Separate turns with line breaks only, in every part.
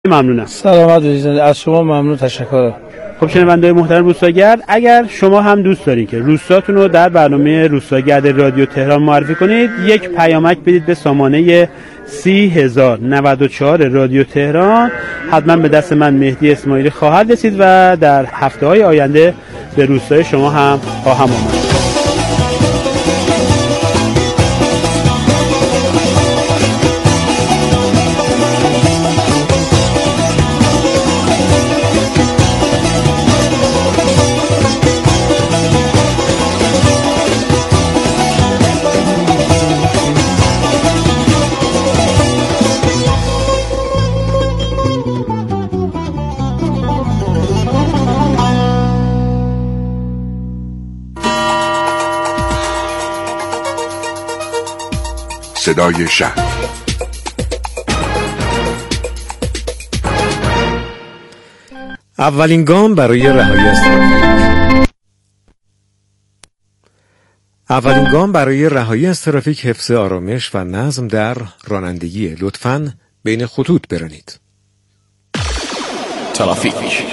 ممنونم.
سلامت باشید. از شما ممنون، تشکر.
خب شنونده‌های محترم روستاگرد، اگر شما هم دوست دارید که روستاتون رو در برنامه روستاگرد رادیو تهران معرفی کنید، یک پیامک بدید به سامانه 30094 رادیو تهران. حتما به دست من مهدی اسماعیلی خواهد رسید و در هفته‌های آینده به روستای شما هم خواهم آمد.
صدای شهر.
اولین گام برای رهایی از ترافیک. اولین گام برای رهایی از ترافیک حفظ آرامش و نظم در رانندگی. لطفاً بین خطوط برانید.
ترافیک.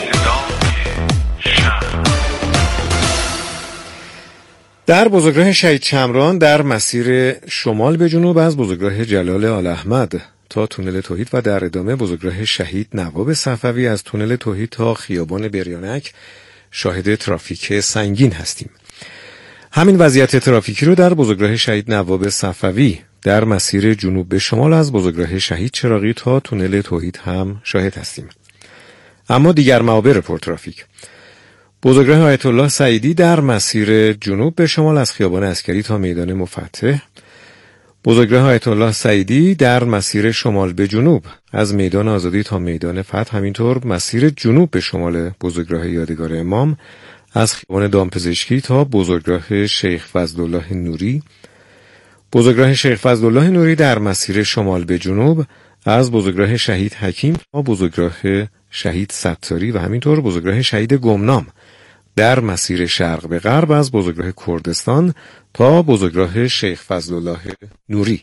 در بزرگراه شهید شمران در مسیر شمال به جنوب از بزرگراه جلال آل احمد تا تونل توحید و در ادامه بزرگراه شهید نواب صفوی از تونل توحید تا خیابان بریانک شاهد ترافیک سنگین هستیم. همین وضعیت ترافیکی رو در بزرگراه شهید نواب صفوی در مسیر جنوب به شمال از بزرگراه شهید چراغی تا تونل توحید هم شاهد هستیم. اما دیگر معابر پرترافیک: بزرگراه آیت الله سعیدی در مسیر جنوب به شمال از خیابان عسکری تا میدان مفتح، بزرگراه آیت الله سعیدی در مسیر شمال به جنوب از میدان آزادی تا میدان فتح، همینطور مسیر جنوب به شمال بزرگراه یادگار امام از خیابان دامپزشکی تا بزرگراه شیخ فضلالله نوری، بزرگراه شیخ فضلالله نوری در مسیر شمال به جنوب از بزرگراه شهید حکیم تا بزرگراه شهید ستاری و همینطور بزرگراه شهید گمنام در مسیر شرق به غرب از بزرگراه کردستان تا بزرگراه شیخ فضلالله نوری.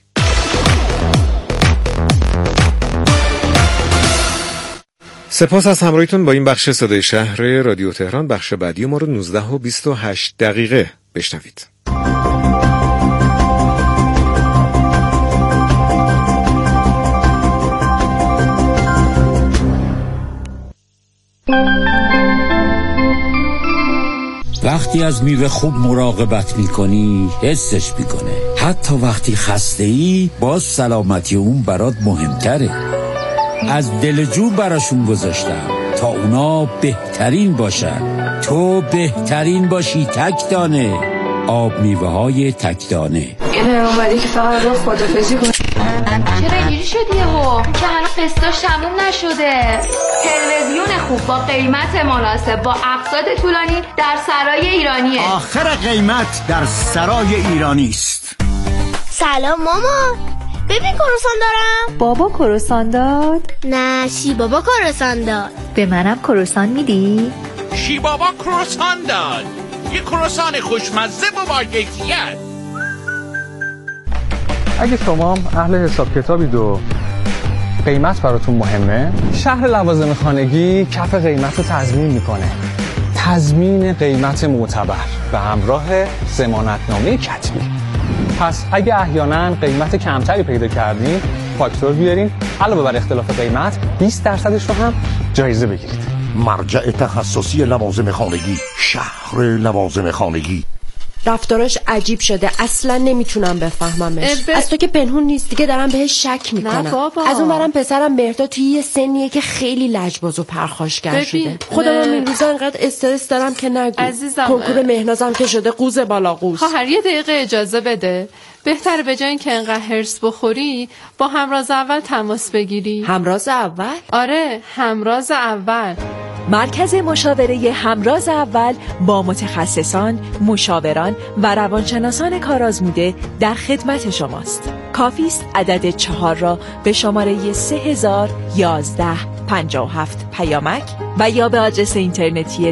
سپاس از همراهیتون با این بخش صدای شهر رادیو تهران. بخش بعدی ما رو 19:28 بشنوید.
وقتی از میوه خوب مراقبت میکنی حسش میکنه. حتی وقتی خسته ای باز سلامتی اون برات مهمتره. از دل جو براشون گذاشتم تا اونا بهترین باشن. تو بهترین باشی تک دانه. آب میوه های تک دانه.
اینه اومدی که فقط رو خدافزی کن.
چرا اینجوری شدی هو؟ که هنوز قسطاش تموم نشده. تلویزیون خوب با قیمت مناسب با اقساط طولانی در سرای ایرانیه.
آخر قیمت در سرای ایرانی است.
سلام مامان، ببین کروسان دارم.
بابا کروسان داد؟
نه، شی بابا کروسان داد.
به منم کروسان میدی؟
شی بابا کروسان داد. یه کروسان خوشمزه با باکیفیت.
اگه شما اهل حساب کتابید و قیمت براتون مهمه، شهر لوازم خانگی کف قیمت رو تضمین میکنه. تضمین قیمت معتبر به همراه ضمانتنامه کتبی. پس اگه احیانا قیمت کمتری پیدا کردین، فاکتور بیارین، علاوه بر اختلاف قیمت 20% رو هم جایزه بگیرید.
مرجع تخصصی لوازم خانگی، شهر لوازم خانگی.
رفتارش عجیب شده، اصلا نمیتونم بفهممش. از تو که پنهون نیست دیگه، دارم بهش شک میکنم.
نه بابا.
از اون برم پسرم مهرداد توی یه سنیه که خیلی لجباز و پرخاشگر شده. خودم این روزا انقدر استرس دارم که نگو.
عزیزم،
کنکور مهنازم که شده قوز بالا قوز.
خواهر یه دقیقه اجازه بده. بهتره به جای اینکه انقدر هرس بخوری با همراز اول تماس بگیری.
همراز اول؟
آره، همراز اول.
مرکز مشاوره همراز اول با متخصصان، مشاوران و روانشناسان کارآزموده در خدمت شماست. کافی است عدد 4 را به شماره 301157 پیامک و یا به آدرس اینترنتی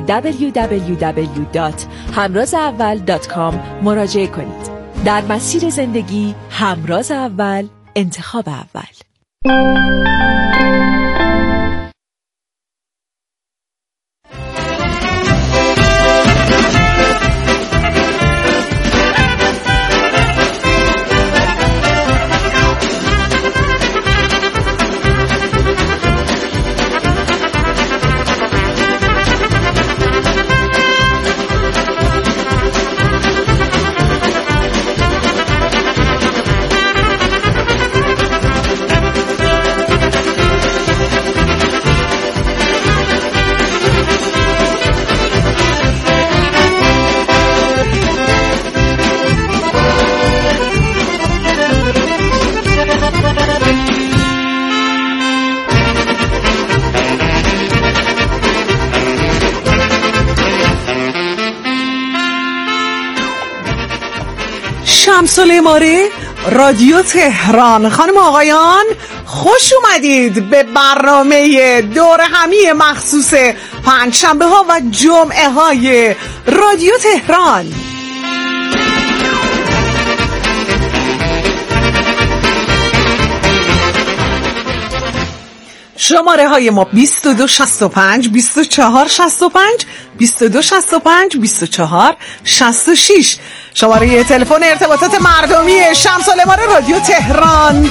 www.hamrazaawal.com مراجعه کنید. در مسیر زندگی همراز اول، انتخاب اول.
شمس العماره رادیو تهران. خانم آقایان خوش اومدید به برنامه دور همی مخصوص پنجشنبه ها و جمعه های رادیو تهران. شماره های ما 2265 2465 2265 2466 شماره تلفن ارتباطات مردمی شمس العماره رادیو تهران.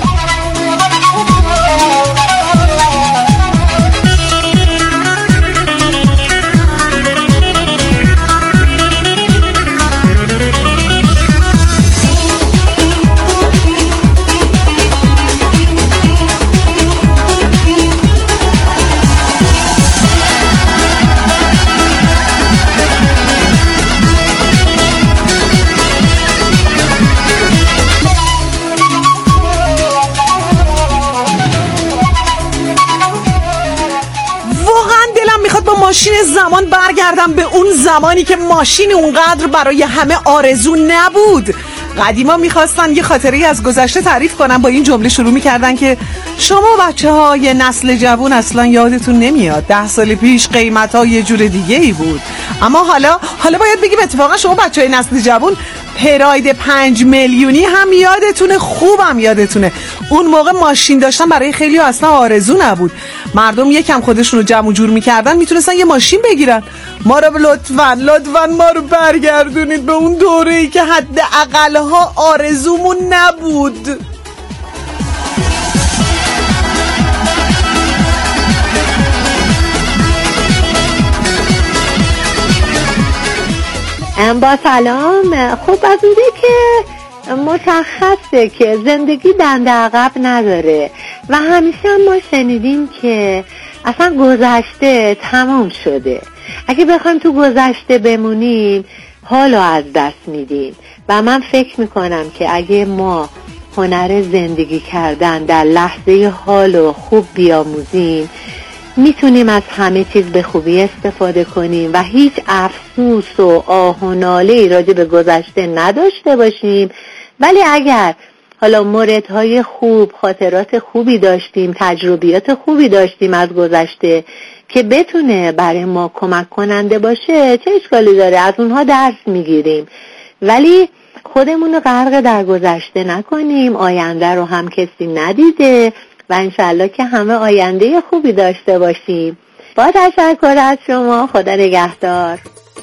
ماشین زمان برگردم به اون زمانی که ماشین اونقدر برای همه آرزو نبود. قدیما میخواستن یه خاطره از گذشته تعریف کنن، با این جمله شروع میکردن که شما بچه های نسل جوان اصلا یادتون نمیاد 10 سال پیش قیمت ها یه جور دیگه ای بود. اما حالا باید بگیم اتفاقا شما بچه های نسل جوان پراید 5 میلیونی هم یادتونه، خوبم یادتونه. اون موقع ماشین داشتن برای خیلی اصلا آرزو نبود. مردم یکم خودشون رو جمع و جور میکردن میتونستن یه ماشین بگیرن. ما رو لطفاً ما رو برگردونید به اون دوره‌ای که حد اقلها آرزومون نبود.
با سلام. خب از اونجایی که مشخصه که زندگی دنده عقب نداره و همیشه ما شنیدیم که اصلا گذشته تمام شده. اگه بخوایم تو گذشته بمونیم حالو از دست میدیم و من فکر میکنم که اگه ما هنر زندگی کردن در لحظه حالو خوب بیاموزیم میتونیم از همه چیز به خوبی استفاده کنیم و هیچ افسوس و آه و ناله‌ای راجع به گذشته نداشته باشیم. ولی اگر حالا موردهای خوب، خاطرات خوبی داشتیم، تجربیات خوبی داشتیم از گذشته که بتونه برای ما کمک کننده باشه، چه اشکالی داره؟ از اونها درس میگیریم. ولی خودمون رو غرق در گذشته نکنیم. آینده رو هم کسی ندیده و انشالله که همه آینده خوبی داشته باشیم. با تشکر از شما. خدا نگهدار.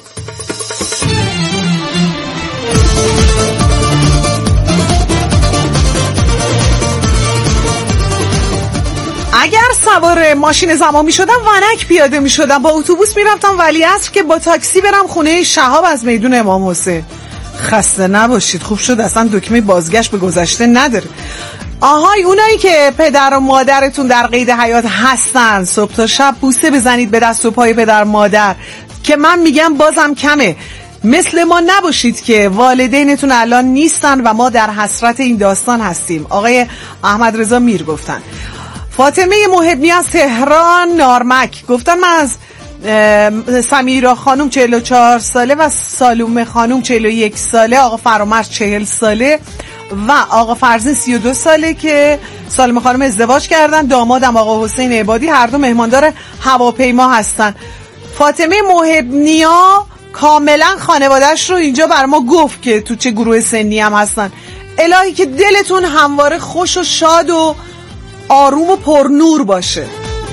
اگر سوار ماشین زمان می شدم ونک پیاده می شدم، با اتوبوس می رفتم ولیعصر که با تاکسی برم خونه شهاب از میدون امام حسین. خسته نباشید، خوب شد اصلا دکمه بازگشت به گذشته نداره. آهای اونایی که پدر و مادرتون در قید حیات هستن، صبح تا شب بوسه بزنید به دست و پای پدر مادر، که من میگم بازم کمه. مثل ما نباشید که والدینتون الان نیستن و ما در حسرت این داستان هستیم. آقای احمد رضا میر گفتن. فاطمه محبنی از تهران نارمک گفتن من از سمیرا خانوم 44 ساله و سالومه خانوم 41 ساله، آقا فرامرز 40 ساله و آقا فرزین 32 ساله که سالومه خانوم ازدواج کردن. دامادم آقا حسین عبادی هر دو مهماندار هواپیما هستن. فاطمه محبنیا کاملا خانواده‌اش رو اینجا بر ما گفت که تو چه گروه سنی هم هستن. الهی که دلتون همواره خوش و شاد و آروم و پرنور باشه.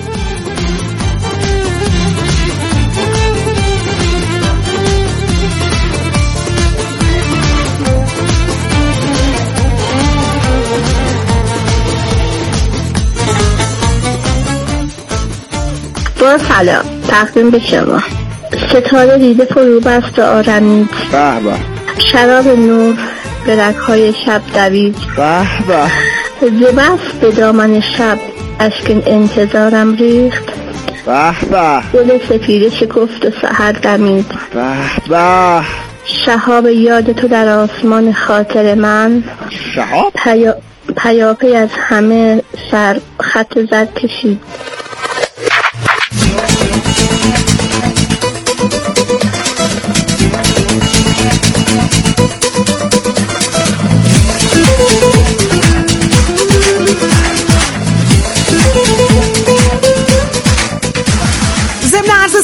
با سلام تقدیم به شما. ستاره دیده فرو بست و آرمید.
به به.
شراب نور به رگ‌های شب دوید.
به به.
زبست به دامن شب اشک انتظارم ریخت.
به به.
دل سفیده شکفت و سحر دمید.
به به.
شهاب یاد تو در آسمان خاطر من.
شهاب؟
پیاپی از همه سر خط زد کشید.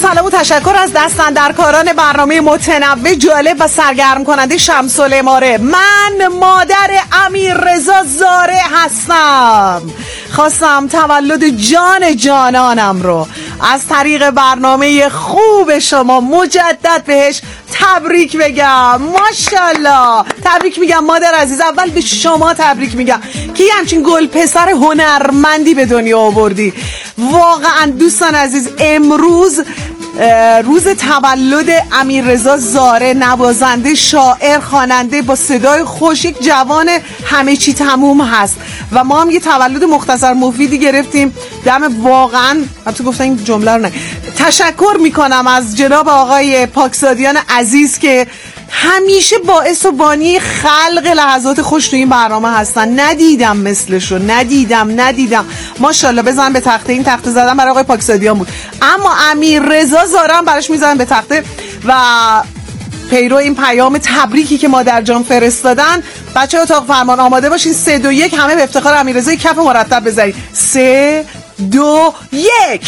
سلام و تشکر از دستاندرکاران برنامه متنوع جالب و سرگرم کننده شمس العماره. من مادر امیررضا زاره هستم. خواستم تولد جان جانانم رو از طریق برنامه خوب شما مجدد بهش تبریک بگم. ماشاءالله تبریک میگم مادر عزیز. اول به شما تبریک میگم که یه همچین گل پسر هنرمندی به دنیا آوردی. واقعا دوستان عزیز، امروز روز تولد امیررضا زاره، نوازنده، شاعر، خواننده با صدای خوش، یک جوان همه چی تموم هست و ما هم یه تولد مختصر مفیدی گرفتیم. دم واقعا تو گفتن این جمله رو نه. تشکر میکنم از جناب آقای پاکزادیان عزیز که همیشه باعث و بانی خلق لحظات خوش تو این برنامه هستن. ندیدم مثلشو، ندیدم. ماشاءالله بزن به تخته. این تخته زدن برای آقای پاکزادیان بود، اما امیررضا زاره هم براش میزنن به تخته. و پیرو این پیام تبریکی که مادر جان فرستادن، بچه اتاق فرمان آماده باشین. 3 2 1 همه به افتخار امیررضا کف مرتب بزنید. 3 2 1.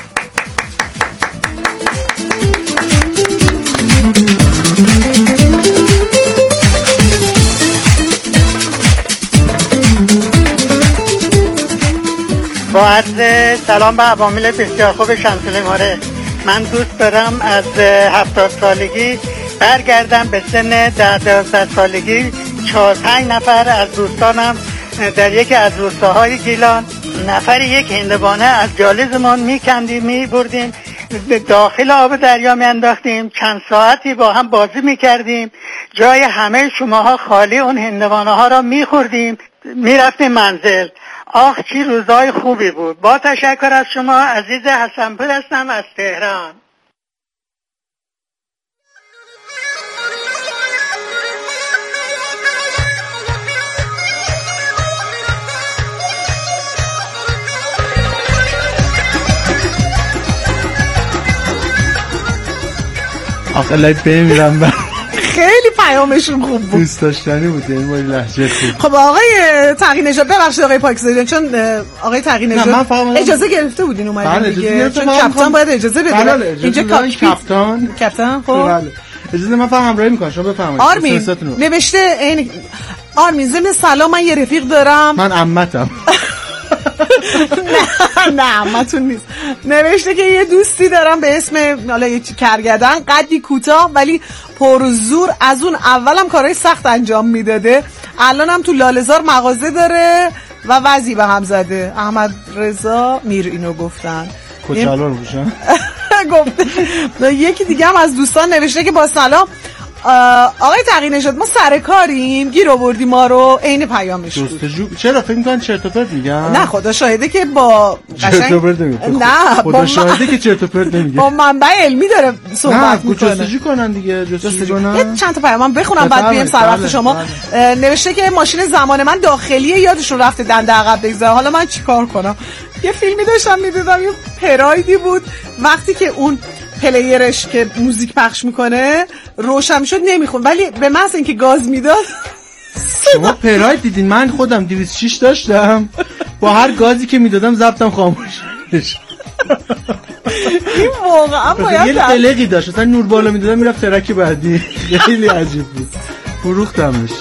با عرض سلام به عوامل بسیار خوب شمس العماره. من دوست دارم از 70 سالگی برگردم به سن 12 سالگی. 4-5 نفر از دوستانم در یکی از روستاهای گیلان نفری یک هندوانه از جالزمان میکندیم، میبردیم داخل آب دریا میانداختیم، چند ساعتی با هم بازی میکردیم، جای همه شماها خالی اون هندوانه ها را میخوردیم، میرفتیم منزل. آخ چی روزای خوبی بود. با تشکر از شما. عزیز حسنپور هستم از تهران.
آخه لایت بمیرم.
خیلی پیامشون خوب بود،
دوست داشتنی بود. این ولی لهجه خوب.
خب آقای تقی نژاد، ببخشید آقای پاکزادیان، چون آقای تقی نژاد اجازه گرفته بودین اومدین دیگه، چون کاپیتان باید اجازه بده. اینجا کاپیتان خب
اجازه من فهم همراهی میکنم. شما بفرمایید.
آرمین نوشته این آرمین ضمن سلام، من یه رفیق دارم.
من عمتم.
نه عمتون نیست. نوشته که یه دوستی دارم به اسم حالا یه کرگدن، قدی کوتاه ولی پرزور، از اون اولم کارهای سخت انجام میداده، الانم تو لاله‌زار مغازه داره و وضعی به هم زده. احمد رضا میر اینو گفتن.
کچالو رو بوشن
گفته. یکی دیگه هم از دوستان نوشته که با سلام آقای تقی نژاد، ما سر کاریم، گیر آوردی ما رو. عین پیامش بود.
چرا فکر می‌کنن چرت و پرت میگن؟
نه خدا شاهده که با
چرت و پرت نمیگه.
نه
خدا شاهده که چرت و پرت نمیگه.
با منبع علمی داره صحبت میکنه.
جستجو کنن دیگه، جستجو کنن.
یه چند تا پیام بخونم بعد بیام سر وقت شما. نوشته که ماشین زمان من داخلیه، یادشون رفته دنده عقب بگذاره. حالا من چیکار کنم؟ یه فیلمی داشتم میدیدم، یه پرایدی بود، وقتی که اون پلیرش که موزیک پخش میکنه روشن شد نمیخون، ولی به محض اینکه گاز میداد.
شما پراید دیدین؟ من خودم 206 داشتم، با هر گازی که میدادم ضبطم خاموش.
این واقعا باید
یه قلقی داشت، مثلا نور بالا میدادم میرفت ترک بعدی. خیلی عجیب بود. فروختمش.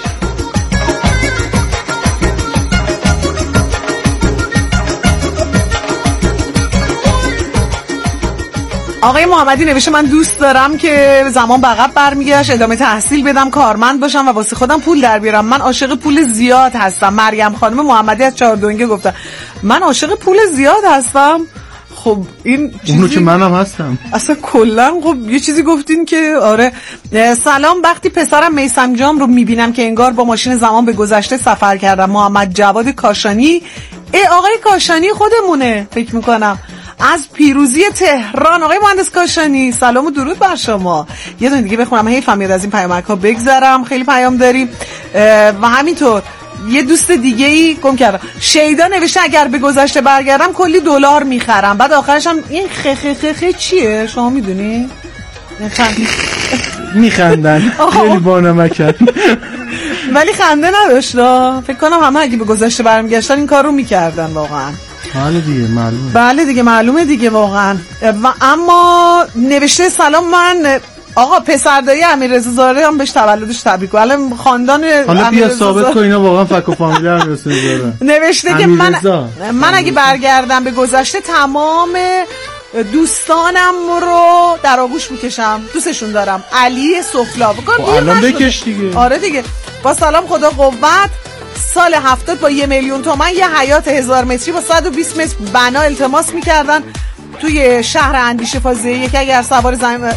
آقای محمدی نوشته من دوست دارم که زمان به عقب برمیگشت، ادامه تحصیل بدم، کارمند باشم و واسه خودم پول در بیارم. من عاشق پول زیاد هستم. مریم خانم محمدی از چهاردونگه گفته من عاشق پول زیاد هستم. خب این
اونو که منم هستم.
اصلا کلا خب یه چیزی گفتین که آره. سلام، وقتی پسرم میثم جام رو میبینم که انگار با ماشین زمان به گذشته سفر کردم. محمد جواد کاشانی. آقای کاشانی خودمونه فکر میکنم، از پیروزی تهران. آقای مهندس کاشانی سلام و درود بر شما. یه دونه دیگه بخونم، حیفم میاد از این پیامک ها بگذرم، خیلی پیام داریم. و همینطور یه دوست دیگه ای گم کردم، شیدا نوشته اگر به گذشته برگردم کلی دلار میخرم. بعد آخرش هم این خ چیه شما میدونی؟
میخندن خیلی بانمکن
ولی خنده نداشت. فکر کنم همه اگه به گذشته برمیگشتن این کار رو میکردن واقعا. بله دیگه معلومه دیگه واقعا. و اما نوشته سلام من آقا پسردایی امیررضا زاره هم بهش تولدش تبریک. الان خاندان
حالا بیا ثابت کن اینا واقعا فک و فامیلی امیررضا زاره.
نوشته که من اگه برگردم به گذشته تمام دوستانم رو در آغوش میکشم، دوستشون دارم. علی سفلا بکن
الان بکش دیگه.
آره دیگه. با سلام خدا قوت. سال 70 با 1,000,000 تومان یه حیات 1000 متری با 120 متر بنا التماس میکردن توی شهر اندیشه فاز 1 که اگر سوار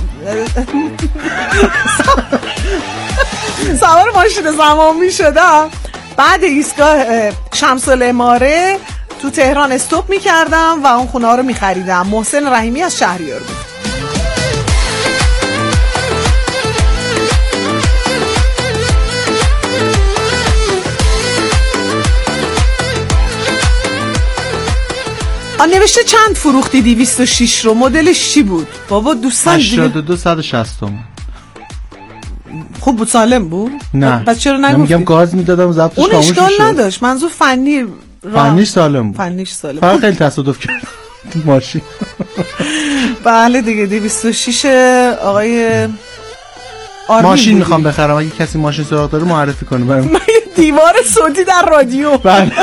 ماشین زمان میشدم بعد ایستگاه شمس العماره تو تهران استوب میکردم و اون خونه ها رو میخریدم. محسن رحیمی از شهریار بود. نوشته چند فروختی 206 رو؟ مدلش چی بود؟ بابا دوستان
82 160 تومن.
خوب بود، سالم بود؟
نه
پس چرا نگفتی؟
میگم گاز میدادم ضبطش
اون
خاموش
اشکال
میشد.
نداشت، منظور فنیش
سالم بود.
فنیش سالم
فقط خیلی تصادف کرد ماشین.
بله دیگه 206 آقای آرمین
ماشین میخوام بخرم، اگه کسی ماشین سراغ داره معرفی کنه برام.
من دیوار صوتی در رادیو.
بله.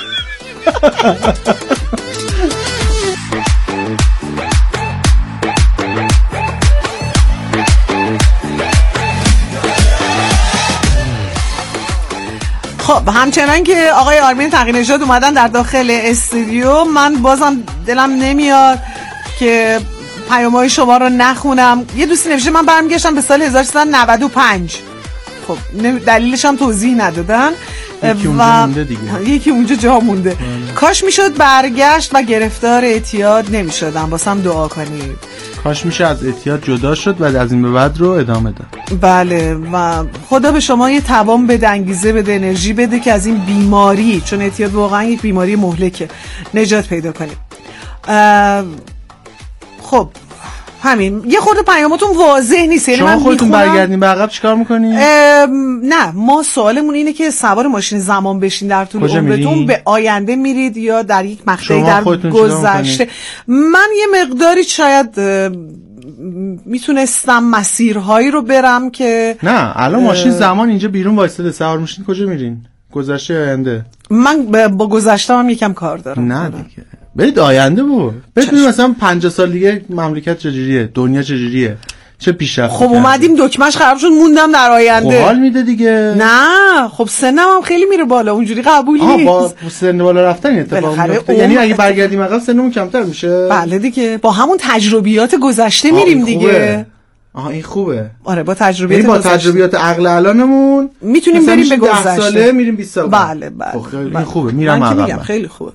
خب همچنان که آقای آرمین تقی‌نژاد اومدن در داخل استودیو، من بازم دلم نمیاد که پیام‌های شما رو نخونم. یه دوستی نوشته من برمیگشتم به سال 1395. خب دلیلش هم توضیح ندادن.
یکی اونجا مونده دیگه.
یکی اونجا جا مونده. کاش میشد برگشت و گرفتار اعتیاد نمیشدم. واسم دعا کنید.
کاش میشه از اعتیاد جدا شد و از این به بعد رو ادامه داد.
بله و خدا به شما یه توان بده، انگیزه بده، انرژی بده که از این بیماری، چون اعتیاد واقعا یک بیماری مهلکه، نجات پیدا کنید. خب همین. یه خورده پیاماتون واضح نیست. یعنی
شما خودتون برگردین به عقب چیکار میکنین؟
نه ما سوالمون اینه که سوار ماشین زمان بشین در طول عمرتون به آینده میرید یا در یک مقطعی در گذشته؟ من یه مقداری شاید میتونستم مسیرهایی رو برم که
نه الان ماشین زمان اینجا بیرون وایساده، سوار میشین کجا میرین؟ گذشته آینده؟
من با گذشته هم یکم کار دارم.
نه دیگه برید آینده برید مثلا 50 سال دیگه مملکت چجوریه، دنیا چجوریه، چه پیشرفت.
خب اومدیم دکمش خراب شد موندم در آینده.
خب حال میده دیگه.
نه خب سنم هم خیلی میره بالا، اونجوری قبول نیست.
با سن بالا رفتن اتفاق میفته. یعنی اگه برگردیم عقب سنمون کمتر میشه.
بله دیگه با همون تجربیات گذشته میریم دیگه.
این خوبه.
آره با تجربیات
با تجربیات عقل الانمون
میتونیم بریم به گذشته.
10 ساله میریم 20 سال.
بله
خیلی خوبه. میرم عقب.
خیلی خوبه.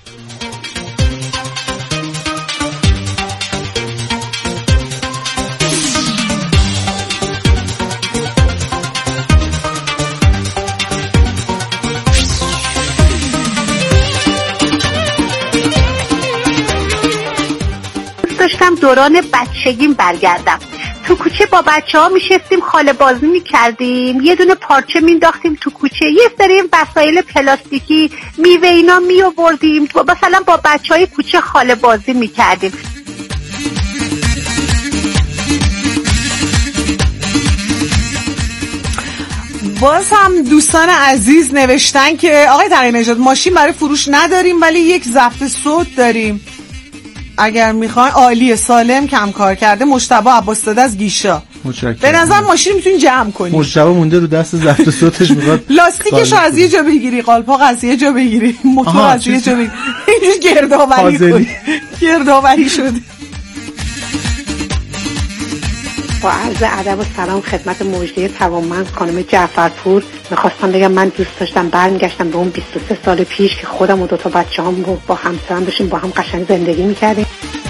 داشتم دوران بچگیم برگردم. تو کوچه با بچه‌ها میشستیم خاله بازی میکردیم، یه دونه پارچه مینداختیم تو کوچه، یه سری وسایل پلاستیکی میوه اینا میآوردیم، مثلا با بچه‌های کوچه خاله بازی میکردیم.
باز هم دوستان عزیز نوشتن که آقای تقی‌نژاد ماشین برای فروش نداریم ولی یک ضبط صوت داریم، اگر میخواین. عالیه، سالم، کم کار کرده. مجتبی عباس‌زاده از گیشا. به نظر ماشین میتونین جمع کنی.
مجتبی مونده رو دست ضبط صوتش، میخواد
لاستیکش از یه جا بگیری، قالپاق از یه جا بگیری، موتور از یه جا بگیری. گردآوری شده.
با عرض ادب و سلام خدمت مجده توانمند خانم جعفرپور، میخواستم بگم من دوست داشتم برمیگشتم به اون 23 سال پیش که خودم و 2 تا بچه‌هام با همسرم داشتیم با هم قشنگ زندگی میکردیم.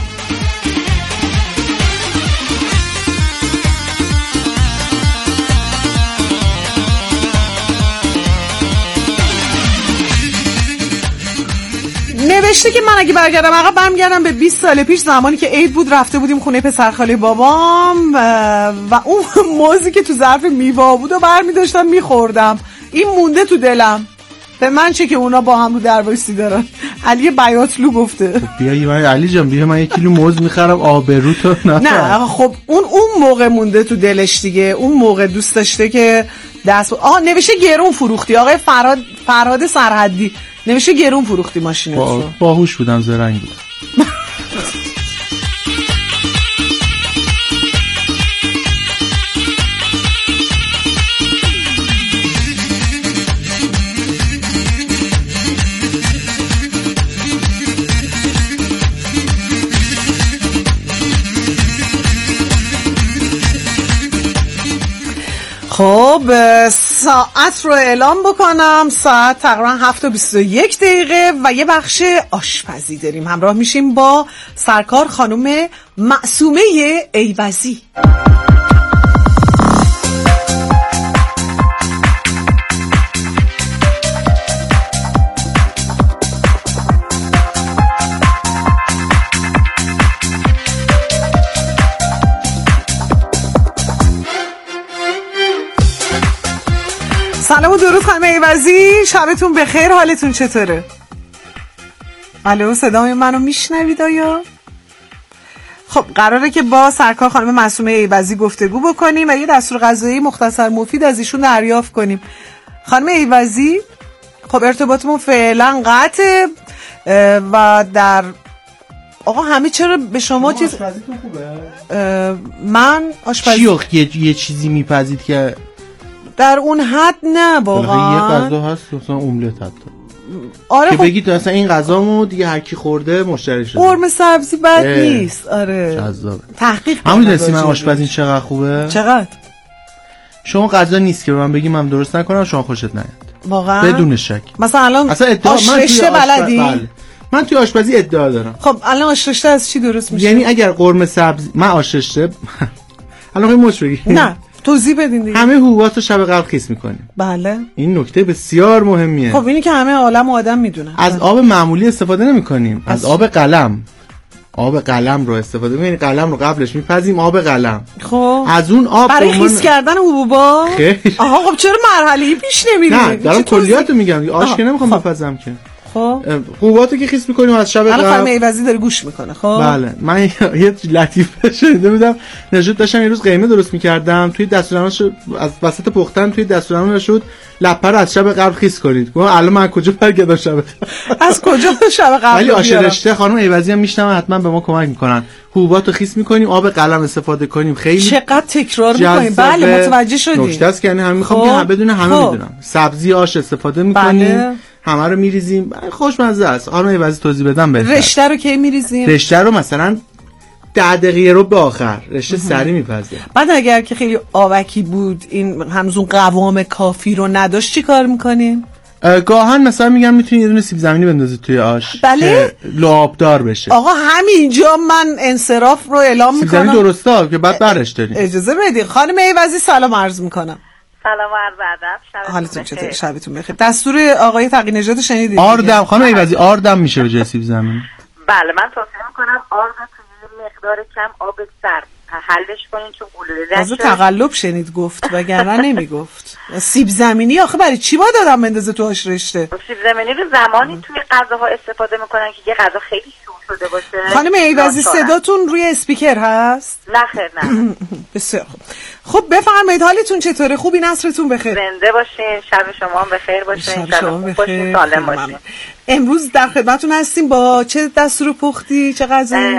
نوشته که من اگه برگردم عقب برمیگردم به 20 سال پیش، زمانی که عید بود رفته بودیم خونه پسرخاله بابام و اون موزی که تو ظرف میوه بود و برمی داشتم میخوردم. این مونده تو دلم. به من چه که اونا با هم رو درواسی دارن. علی بیاتلو گفته
بیا من علی جان بیا من 1 کیلو موز میخرم آبرو تو
نه خب اون موقع مونده تو دلش دیگه. اون موقع دوست داشته که دست نوشه گرون فروختی. آقای فرهاد سرحدی نوشه گرون فروختی ماشینتو.
باهوش بودم زرنگ بود.
خب ساعت رو اعلام بکنم. ساعت تقریبا 7:21 و یه بخش آشپزی داریم. همراه میشیم با سرکار خانم معصومه ایوزی. سلام و درود خانم ایوزی، شبتون بخیر، حالتون چطوره؟ الو صدای منو میشنوید آیا؟ خب قراره که با سرکار خانم معصومه ایوزی گفتگو بکنیم و یه دستور غذایی مختصر مفید از ایشون دریافت کنیم. خانم ایوزی خب ارتباطمون فعلا قطعه و در آقا همه چرا به شما چیز من آشپزی
یه چیزی میپزید که
در اون حد نه واقعا.
یه غذا هست مثلا املت حتی.
آره
که
خب
بگید مثلا این غذامو دیگه هر کی خورده مشتری شده.
قرمه سبزی بد نیست. آره
جذابه.
تحقیق
همون دستی من آشپزی چقدر خوبه.
چقدر
شما غذا نیست که به من بگی من درست نکنم شما خوشت نیاد واقعا
بدون
شک.
مثلا الان آش رشته بلدی؟
بله. من توی آشپزی ادعا دارم.
خب الان آش رشته از چی درست میشه؟
یعنی اگر قرمه سبزی من آش رشته الان مش بگی
نه توضیح بدین دیگه.
همه حبوباتو شب قبل خیس میکنیم.
بله
این نکته بسیار مهمیه.
خب اینی که همه عالم و آدم میدونن.
از آب معمولی استفاده نمیکنیم، از آب قلم. آب قلم رو استفاده می‌کنیم. قلم رو قبلش میپزیم آب قلم.
خب
از اون آب
برای خیس کردن حبوبا. آها خب چرا مرحله‌ای پیش نمیریم؟
نه دارم کلیاتو میگم. آش که نمیخوام بپزم که.
خب
حبوباتو که خیس می‌کنیم از شب قبل.
الان خانم ایوزی داره گوش میکنه. خب
بله من یه لطیفه شنیده بودم. نجات داشتم یه روز قیمه درست می‌کردم توی دستورالعملش از وسط پختن توی دستورالعمل شد لپه رو از شب قبل خیس کنید. گفتم الان من کجا برگردم شب
از کجا شب قبل؟
ولی آش رشته خانم ایوزی هم میشنم حتما به ما کمک میکنن. حبوباتو خیس می‌کنیم آب قلم استفاده کنیم. خیلی
چقدر تکرار می‌کنیم. بله متوجه شدیم.
نکته است که یعنی همه می‌خوام که بدون همه میدونم. سبزی آش استفاده می‌کنیم. همه رو میریزیم خوشمزه است. خانم ایوزی توضیح بدم بهتر.
رشته رو کی میریزیم؟
رشته رو مثلا 10 دقیقه رو به آخر رشته سری میپزه.
بعد اگر که خیلی آوکی بود این همزون قوام کافی رو نداشت چی کار میکنیم؟
گاهن مثلا میگم میتونی یه دونه سیب زمینی بندازید توی آش.
بله؟
که لعابدار بشه.
آقا همینجا من انصراف رو اعلام میکنم.
سیب زمینی درسته که بعد برش داریم.
اجازه بدید. خانم ایوزی سلام عرض میکنم.
سلام و عرض ادب.
حالتون چطوره؟ شبتون بخیر. دستور آقای تقی نژاد شنیدید؟
آردم خانم ایوزی آردم میشه به جای سیب زمینی.
بله من توصیه میکنم آرد توی مقدار کم آب سرد حلش کنین چون گلوله
نشه. تقلب شنید گفت وگرنه نمیگفت. سیب زمینی آخه برای چی باید آدم بندازه تو آش رشته؟
سیب زمینی رو زمانی توی غذاها استفاده میکنن که یه غذا خیلی شور شده باشه.
خانم ایوزی صداتون روی اسپیکر هست؟
نه خیر نه.
بسیار خوب. خب بفرمایید حالتون چطوره؟ خوبی نصرتون بخیر؟
زنده باشین، شب شما هم بخیر باشه.
شب شما بخیر.
سالم باشین.
امروز در خدمتتون هستیم با چه دستور پختی؟ چه غذایی؟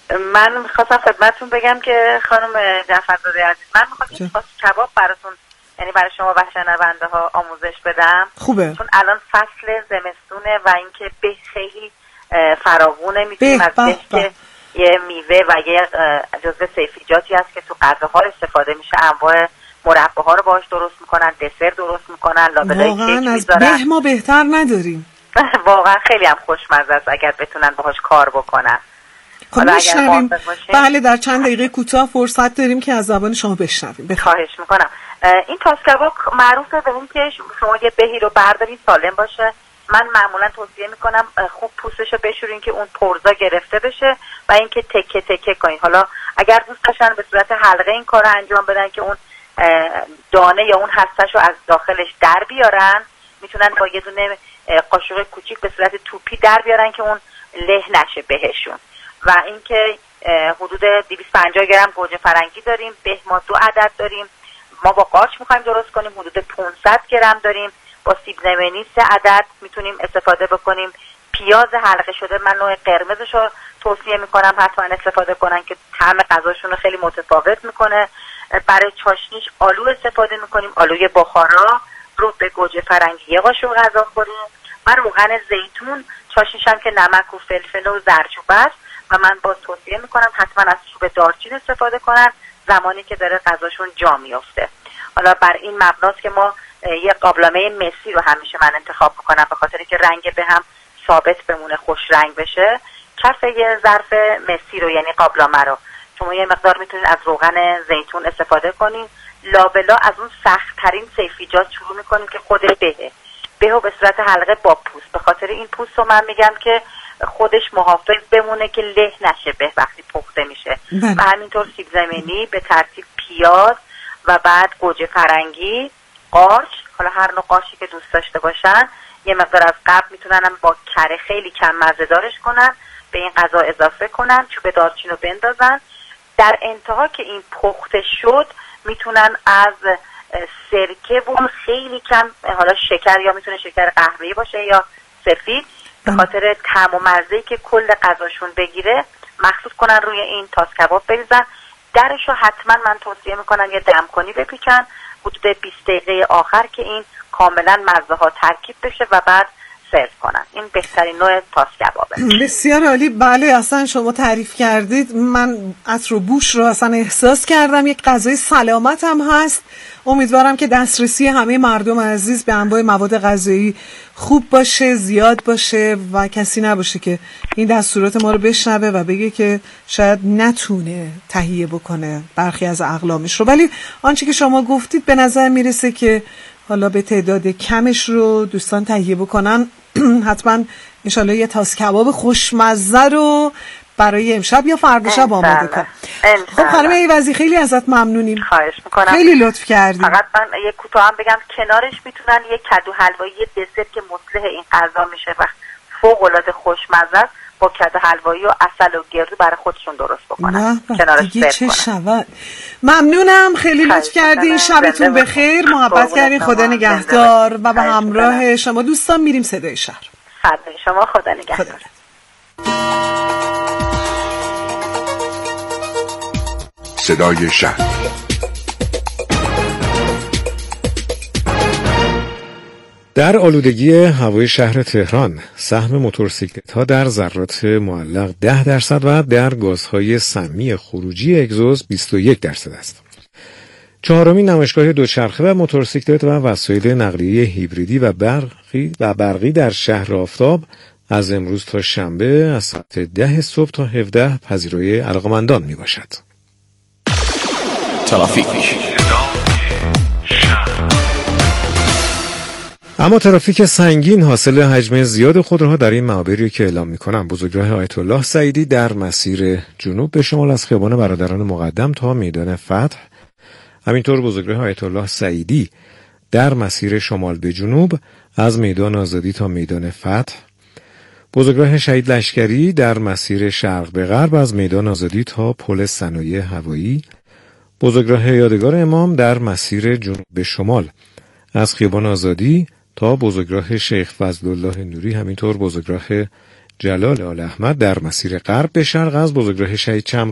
من می‌خواستم خدمتتون بگم که خانم جعفرزاده عزیز من می‌خواستم کباب براتون یعنی برای شما و شنونده ها آموزش بدم.
خوبه.
چون الان فصل زمستونه و اینکه به خیلی فراوونه میتونیم از که یه میوه و یه جزو سیفیجاتی هست که تو غذاها استفاده میشه. انواع مرباها رو باهاش درست میکنن، دسر درست میکنن، لابلای کیک میذارن.
واقعا از به ما بهتر نداریم.
واقعا خیلی هم خوشمزه است اگر بتونن باهاش کار بکنن.
خب میشنویم. بله در چند دقیقه کوتاه فرصت داریم که از زبان شما بشنویم.
خواهش میکنم. این تاس کباب معروفه به این که شما یه بهی رو بردارید سالم باشه. من معمولا توصیه میکنم خوب پوستشو بشورین که اون پرزا گرفته بشه و اینکه تکه تکه کنین. حالا اگر دوست داشتن به صورت حلقه این کارو انجام بدن که اون دانه یا اون هسته‌شو از داخلش در بیارن، میتونن با یه دونه قاشق کوچیک به صورت توپی در بیارن که اون له نشه بهشون. و اینکه حدود 250 گرم گوجه فرنگی داریم، به ما 2 عدد داریم، ما با قارچ میخوایم درست کنیم حدود 500 گرم داریم، با سیب زمینی 3 عدد میتونیم استفاده بکنیم. پیاز حلقه شده من نوع قرمزش رو توصیه میکنم حتما استفاده کنن که طعم غذاشون رو خیلی متفاوت میکنه. برای چاشنیش آلو استفاده میکنیم، آلوی بخارا رو به گوجه فرنگی 1 قاشق غذا خوریم و روغن زیتون. چاشنیش هم که نمک و فلفل و زردچوبه است و من باز توصیه میکنم حتما از چوب دارچین استفاده کنن زمانی که داره غذاشون جا میفته. حالا بر این مبناست که ما یه قابلمه مسی رو همیشه من انتخاب میکنم به خاطر که رنگ به هم ثابت بمونه، خوش رنگ بشه. کف یه ظرف مسی رو یعنی قابلمه رو شما یه مقدار میتونید از روغن زیتون استفاده کنین. لابلا از اون سخت ترین سیفیجات شروع میکنیم که خود بهو به صورت حلقه با پوست. به خاطر این پوست رو من میگم که خودش محافظ بمونه که له نشه به وقتی پخته میشه. و همینطور سیب زمینی به ترتیب پیاز و بعد گوجه فرنگی، قارچ، حالا هر نوع قارچی که دوست داشته باشن. یه مقدار از قبل میتونن با کره خیلی کم مزه دارش کنن، به این غذا اضافه کنن، چوب دارچین رو بندازن. در انتها که این پخته شد میتونن از سرکه و خیلی کم حالا شکر یا میتونه شکر قهوه‌ای باشه یا سفید به خاطر طعم و مزه‌ای که کل غذاشون بگیره مخصوص کنن روی این تاس کباب بریزن. درشو حتما من توصیه میکنم یه دمکنی بپیچن حدود 20 دقیقه آخر که این کاملا مزه ها ترکیب بشه و بعد سرو کنن. این بهترین نوع تاس کبابه.
بسیار عالی. بله اصلا شما تعریف کردید، من عطر و بوش رو اصلا احساس کردم. یک غذای سلامت هم هست. امیدوارم که دسترسی همه مردم عزیز به انواع مواد غذایی خوب باشه، زیاد باشه و کسی نباشه که این دستورات ما رو بشنوه و بگه که شاید نتونه تهیه بکنه برخی از اقلامش رو. ولی آنچه که شما گفتید به نظر میرسه که حالا به تعداد کمش رو دوستان تهیه بکنن. حتما انشالله یه تاس کباب خوشمزه رو برای امشب یا فردا شب آماده کن. خب خانم ایوزی خیلی ازت ممنونیم.
خواهش میکنم.
خیلی لطف کردی.
فقط من یه کوتاه هم بگم کنارش میتونن یه کدو حلوایی دسر که مصلح این غذا میشه و فوق العاده خوشمزه است با کدو حلوایی و عسل و گردو برای خودشون درست بکنن. کنارش
دیگه چه شود. ممنونم، خیلی لطف کردین. شبتون بخیر، محبت کردین. خدا نگهدار. و به همراه شما دوستان میریم صدای شهر.
صدای شما. خدا نگهدار.
صدای شهر.
در آلودگی هوای شهر تهران سهم موتورسیکلت‌ها در ذرات معلق 10% و در گازهای سمی خروجی اگزوز 21% است. 4مین نمایشگاه دوچرخه و موتورسیکلت و وسایل نقلیه هیبریدی و برقی در شهر آفتاب از امروز تا شنبه از ساعت 10 صبح تا 17 پذیرای علاقه‌مندان می باشد.
ترافیک.
اما ترافیک سنگین حاصل حجم زیاد خودروها در این معابری که اعلام می‌کنم. بزرگراه آیت الله سعیدی در مسیر جنوب به شمال از خیابان برادران مقدم تا میدان فتح، همینطور بزرگراه آیت الله سعیدی در مسیر شمال به جنوب از میدان آزادی تا میدان فتح، بزرگراه شهید لشکری در مسیر شرق به غرب از میدان آزادی تا پل صنایع هوایی، بزرگراه یادگار امام در مسیر جنوب به شمال از خیابان آزادی تا بزرگراه شیخ فضلالله نوری، همینطور بزرگراه جلال آل احمد در مسیر غرب به شرق از بزرگراه شهید چمران